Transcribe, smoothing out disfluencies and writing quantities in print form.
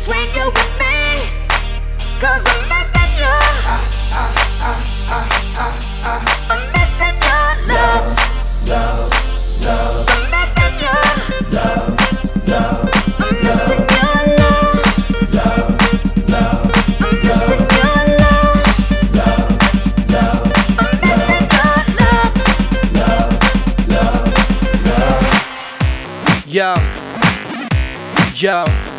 when you're with me, 'cause I'm missing you. I'm missing your love. I'm missing you. I'm missing your love. I'm missing your love. I'm missing your love. Yo, yo.